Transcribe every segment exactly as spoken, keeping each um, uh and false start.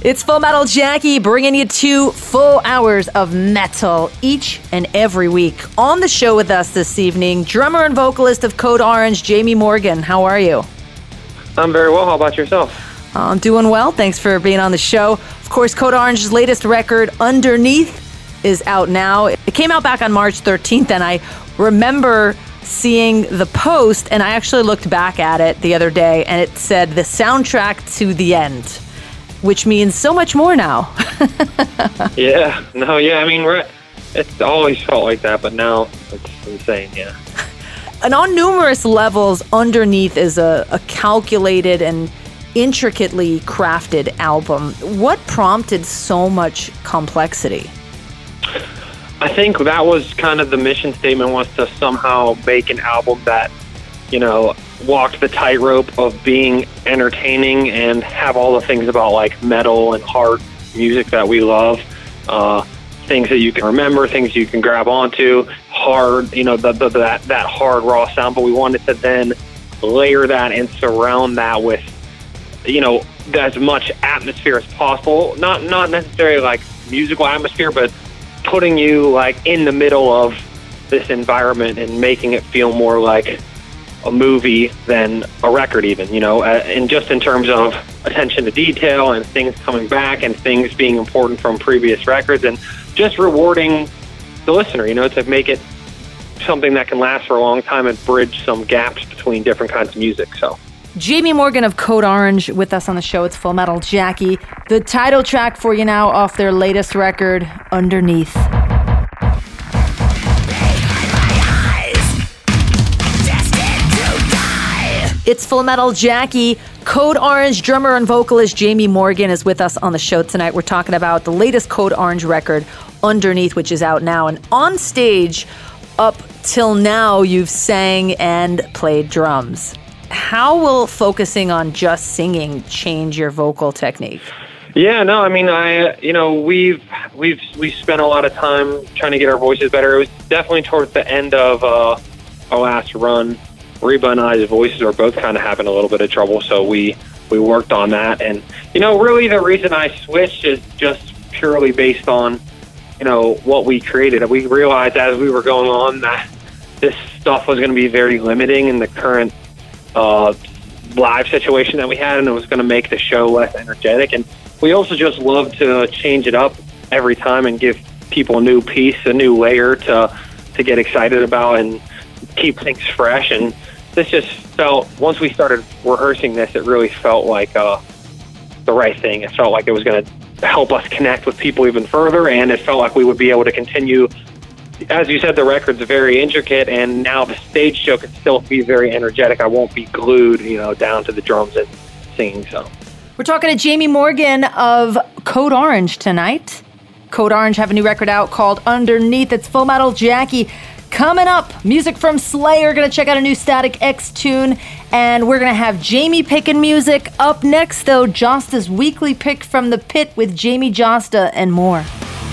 It's Full Metal Jackie bringing you two full hours of metal each and every week. On the show with us this evening, drummer and vocalist of Code Orange, Jamie Morgan. How are you? I'm very well. How about yourself? I'm doing well. Thanks for being on the show. Of course, Code Orange's latest record, Underneath, is out now. It came out back on March thirteenth, and I remember seeing the post, and I actually looked back at it the other day, and it said the soundtrack to the end, which means so much more now. yeah, no, yeah, I mean, we're, it's always felt like that, but now it's insane, yeah. And on numerous levels, Underneath is a, a calculated and intricately crafted album. What prompted so much complexity? I think that was kind of the mission statement, was to somehow make an album that, you know, walked the tightrope of being entertaining and have all the things about like metal and hard music that we love, uh, things that you can remember, things you can grab onto, hard, you know, the, the, that that hard raw sound. But we wanted to then layer that and surround that with, you know, as much atmosphere as possible. Not not necessarily like musical atmosphere, but putting you like in the middle of this environment and making it feel more like a movie than a record even, you know, uh, and just in terms of attention to detail and things coming back and things being important from previous records, and just rewarding the listener, you know, to make it something that can last for a long time and bridge some gaps between different kinds of music. So Jamie Morgan of Code Orange with us on the show. It's Full Metal Jackie. The title track for you now off their latest record, Underneath. It's Full Metal Jackie. Code Orange drummer and vocalist Jamie Morgan is with us on the show tonight. We're talking about the latest Code Orange record, Underneath, which is out now. And on stage, up till now, you've sang and played drums. How will focusing on just singing change your vocal technique? Yeah, no, I mean, I, you know, we've we've we spent a lot of time trying to get our voices better. It was definitely towards the end of uh, our last run. Reba and I's voices were both kind of having a little bit of trouble, so we we worked on that. And you know, really, the reason I switched is just purely based on, you know, what we created. We realized as we were going on that this stuff was going to be very limiting in the current uh, live situation that we had, and it was going to make the show less energetic. And we also just love to change it up every time and give people a new piece, a new layer to to get excited about and keep things fresh. And this just felt, once we started rehearsing this, it really felt like uh, the right thing. It felt like it was going to help us connect with people even further, and it felt like we would be able to continue. As you said, the record's very intricate, and now the stage show can still be very energetic. I won't be glued, you know, down to the drums and singing. So we're talking to Jamie Morgan of Code Orange tonight. Code Orange have a new record out called Underneath. It's Full Metal Jackie. Coming up, music from Slayer. Gonna check out a new Static X tune, and we're gonna have Jamie picking music. Up next, though, Josta's weekly pick from the pit with Jamie Josta and more.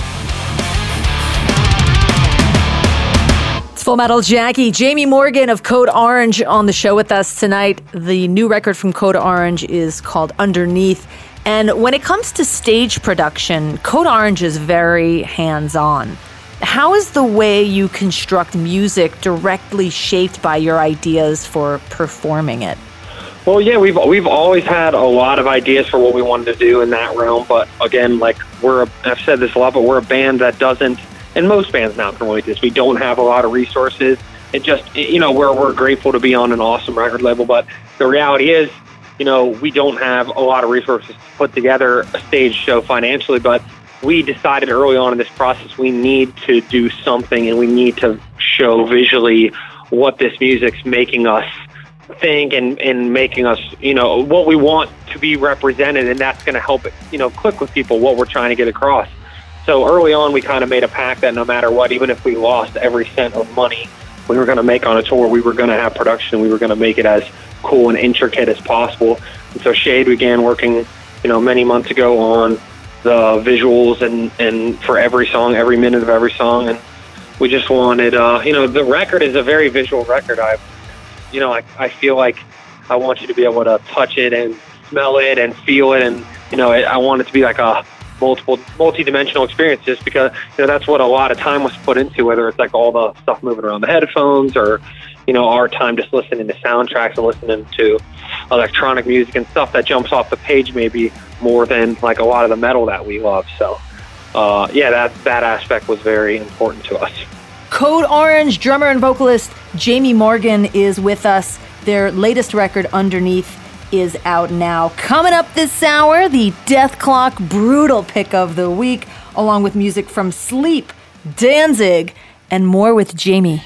It's Full Metal Jackie. Jamie Morgan of Code Orange on the show with us tonight. The new record from Code Orange is called Underneath. And when it comes to stage production, Code Orange is very hands-on. How is the way you construct music directly shaped by your ideas for performing it? Well, yeah, we've we've always had a lot of ideas for what we wanted to do in that realm. But again, like we're, a, I've said this a lot, but we're a band that doesn't, and most bands now can relate to this, we don't have a lot of resources. It just, you know, we're we're grateful to be on an awesome record label, but the reality is, you know, we don't have a lot of resources to put together a stage show financially, but we decided early on in this process we need to do something, and we need to show visually what this music's making us think and, and making us, you know, what we want to be represented, and that's going to help it, you know, click with people what we're trying to get across. So early on, we kind of made a pact that no matter what, even if we lost every cent of money we were going to make on a tour, we were going to have production, we were going to make it as cool and intricate as possible. And so Shade began working, you know, many months ago on the visuals and, and for every song, every minute of every song. And we just wanted, uh, you know, the record is a very visual record. I, you know, I, I feel like I want you to be able to touch it and smell it and feel it and you know, I want it to be like a multiple, multi-dimensional experience, just because, you know, that's what a lot of time was put into, whether it's like all the stuff moving around the headphones or, you know, our time just listening to soundtracks and listening to electronic music and stuff that jumps off the page maybe more than like a lot of the metal that we love. So, uh, yeah, that, that aspect was very important to us. Code Orange drummer and vocalist Jamie Morgan is with us. Their latest record, Underneath, is out now. Coming up this hour, the Dethklok Brutal Pick of the Week, along with music from Sleep, Danzig, and more with Jamie.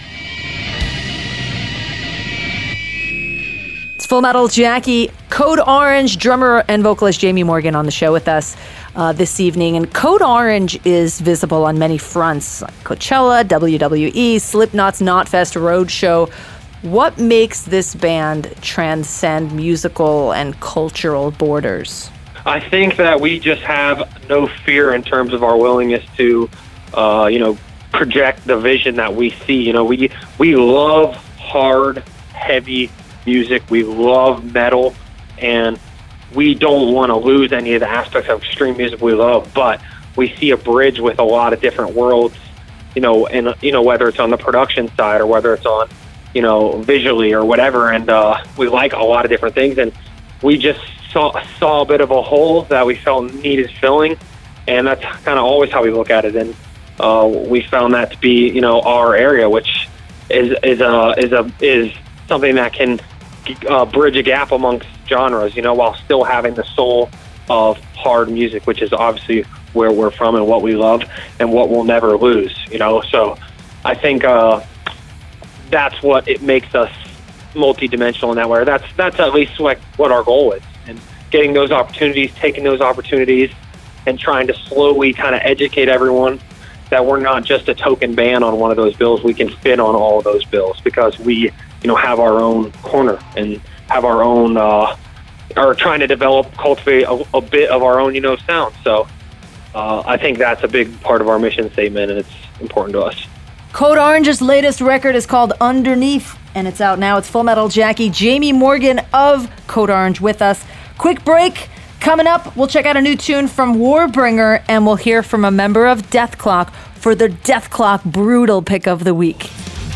It's Full Metal Jackie, Code Orange drummer and vocalist Jamie Morgan on the show with us uh, this evening. And Code Orange is visible on many fronts, like Coachella, W W E, Slipknot's Knotfest Roadshow. What makes this band transcend musical and cultural borders? I think that we just have no fear in terms of our willingness to, uh, you know, project the vision that we see. You know, we we love hard, heavy music. We love metal, and we don't want to lose any of the aspects of extreme music we love. But we see a bridge with a lot of different worlds. You know, and you know whether it's on the production side or whether it's on, you know, visually or whatever, and uh, we like a lot of different things, and we just saw saw a bit of a hole that we felt needed filling, and that's kind of always how we look at it, and uh, we found that to be, you know, our area, which is is a is a is something that can uh, bridge a gap amongst genres, you know, while still having the soul of hard music, which is obviously where we're from and what we love and what we'll never lose, you know. So I think uh, that's what it makes us multi-dimensional in that way. That's that's at least like what our goal is, and getting those opportunities, taking those opportunities, and trying to slowly kind of educate everyone that we're not just a token band on one of those bills. We can fit on all of those bills because we, you know, have our own corner and have our own, uh, are trying to develop, cultivate a, a bit of our own, you know, sound. So uh, I think that's a big part of our mission statement, and it's important to us. Code Orange's latest record is called Underneath, and it's out now. It's Full Metal Jackie, Jamie Morgan of Code Orange with us. Quick break. Coming up, we'll check out a new tune from Warbringer, and we'll hear from a member of Dethklok for their Dethklok Brutal Pick of the Week.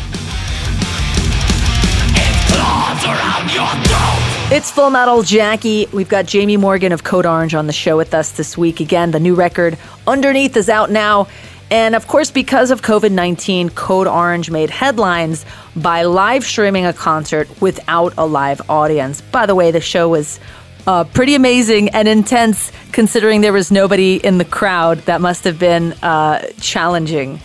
It's Full Metal Jackie. We've got Jamie Morgan of Code Orange on the show with us this week. Again, the new record, Underneath, is out now. And of course, because of covid nineteen, Code Orange made headlines by live streaming a concert without a live audience. By the way, the show was uh, pretty amazing and intense, considering there was nobody in the crowd. That must have been uh, challenging.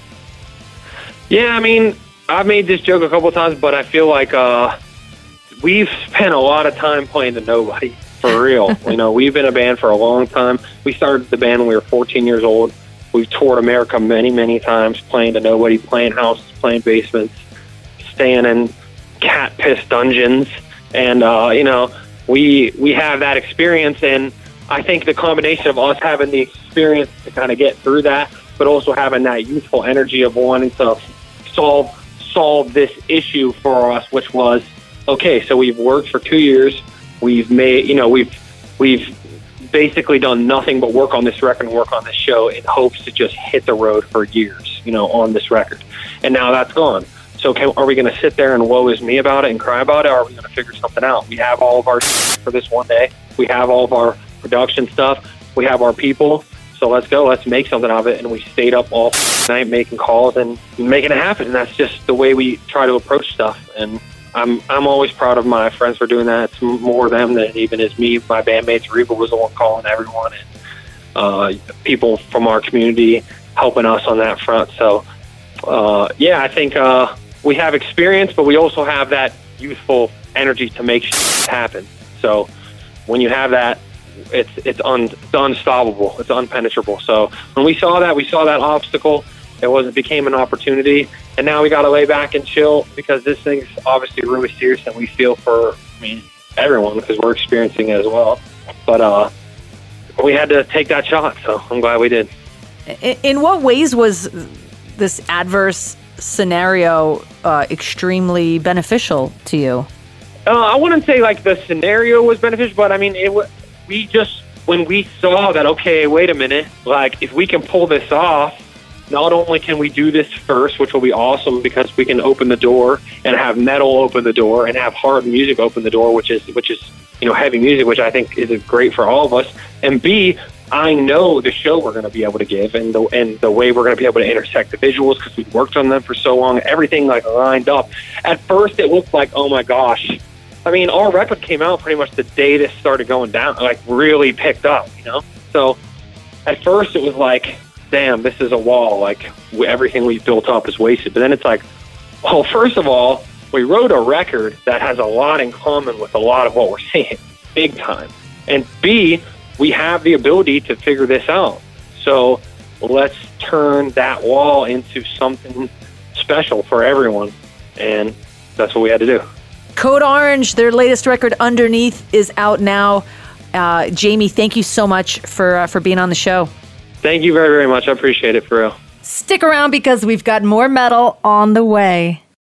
Yeah, I mean, I've made this joke a couple of times, but I feel like uh, we've spent a lot of time playing to nobody, for real. You know, we've been a band for a long time. We started the band when we were fourteen years old. We've toured America many, many times, playing to nobody, playing houses, playing basements, staying in cat piss dungeons. And, uh, you know, we we have that experience. And I think the combination of us having the experience to kind of get through that, but also having that youthful energy of wanting to solve solve this issue for us, which was, okay, so we've worked for two years. We've made, you know, we've we've basically done nothing but work on this record and work on this show in hopes to just hit the road for years, you know, on this record. And now that's gone. So can, are we going to sit there and woe is me about it and cry about it, or are we going to figure something out? We have all of our for this one day. We have all of our production stuff. We have our people. So let's go. Let's make something of it. And we stayed up all night making calls and making it happen. And that's just the way we try to approach stuff. And I'm I'm always proud of my friends for doing that. It's more them than it even is me. My bandmates, Reba was the one calling everyone, and uh, people from our community helping us on that front. So, uh, yeah, I think uh, we have experience, but we also have that youthful energy to make shit happen. So when you have that, it's it's, un, it's unstoppable. It's unpenetrable. So when we saw that, we saw that obstacle. It was it became an opportunity. And now we got to lay back and chill because this thing's obviously really serious, and we feel for, I mean, everyone because we're experiencing it as well. But uh, we had to take that shot, so I'm glad we did. In what ways was this adverse scenario uh, extremely beneficial to you? Uh, I wouldn't say like the scenario was beneficial, but I mean, it w- we just when we saw that, okay, wait a minute, like if we can pull this off, not only can we do this first, which will be awesome because we can open the door and have metal open the door and have hard music open the door, which is which is you know heavy music, which I think is great for all of us. And B, I know the show we're going to be able to give and the and the way we're going to be able to intersect the visuals because we've worked on them for so long. Everything like lined up. At first, it looked like, oh my gosh. I mean, our record came out pretty much the day this started going down, like really picked up, you know. So at first, it was like, damn, this is a wall. Like everything we built up is wasted. But then it's like, well, first of all, we wrote a record that has a lot in common with a lot of what we're saying, big time. And B, we have the ability to figure this out. So let's turn that wall into something special for everyone. And that's what we had to do. Code Orange, their latest record, Underneath, is out now. Uh, Jamie, thank you so much for uh, for being on the show. Thank you very, very much. I appreciate it, for real. Stick around because we've got more metal on the way.